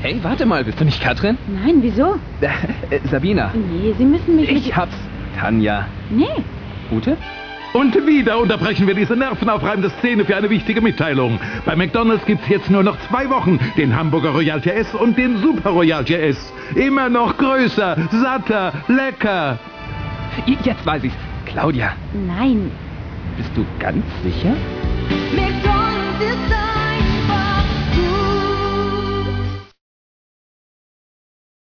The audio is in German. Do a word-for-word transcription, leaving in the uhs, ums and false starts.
Hey, warte mal, bist du nicht Katrin? Nein, wieso? Äh, äh, Sabina. Nee, Sie müssen mich Ich mit... hab's. Tanja. Nee. Ute? Und wieder unterbrechen wir diese nervenaufreibende Szene für eine wichtige Mitteilung. Bei McDonald's gibt's jetzt nur noch zwei Wochen den Hamburger Royal J S und den Super Royal J S. Immer noch größer, satter, lecker. J- Jetzt weiß ich's. Claudia, Nein. bist du ganz sicher? McDonald's.